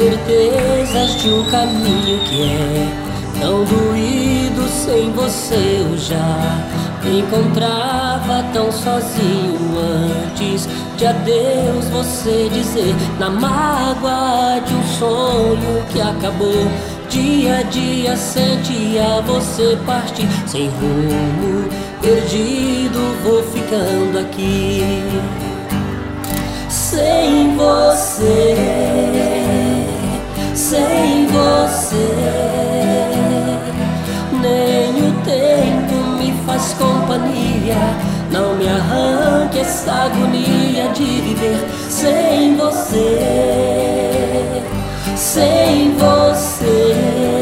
incertezas de um caminho que é tão doído. Sem você eu já me encontrava tão sozinho antes de adeus você dizer. Na mágoa de um sonho que acabou, dia a dia sentia você partir. Sem rumo, perdido, vou ficando aqui. Sem você, sem você, nem o tempo me faz companhia. Não me arranque essa agonia de viver sem você, sem você.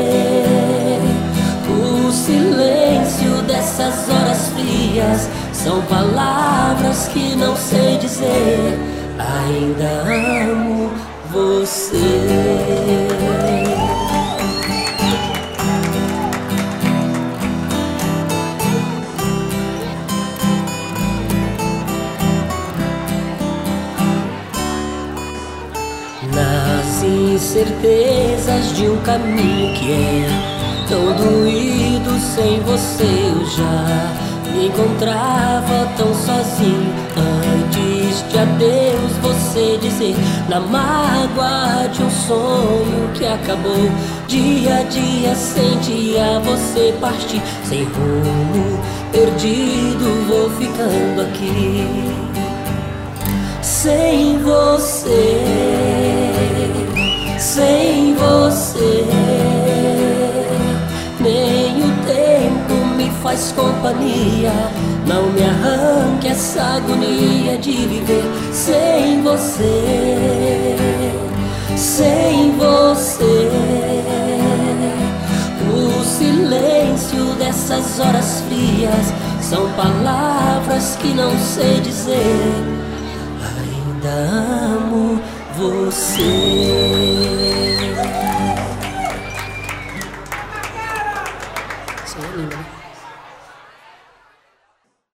O silêncio dessas horas frias são palavras que não sei dizer. Ainda amo você. Nas incertezas de um caminho que é tão doído, sem você eu já me encontrava tão sozinho antes de adeus você dizer. Na mágoa de um sonho que acabou, dia a dia sentia você partir. Sem rumo, perdido, vou ficando aqui. Sem você, sem você, nem o tempo me faz companhia. Não me arranque essa agonia de viver sem você, sem você. O silêncio dessas horas frias são palavras que não sei dizer. Ainda amo você.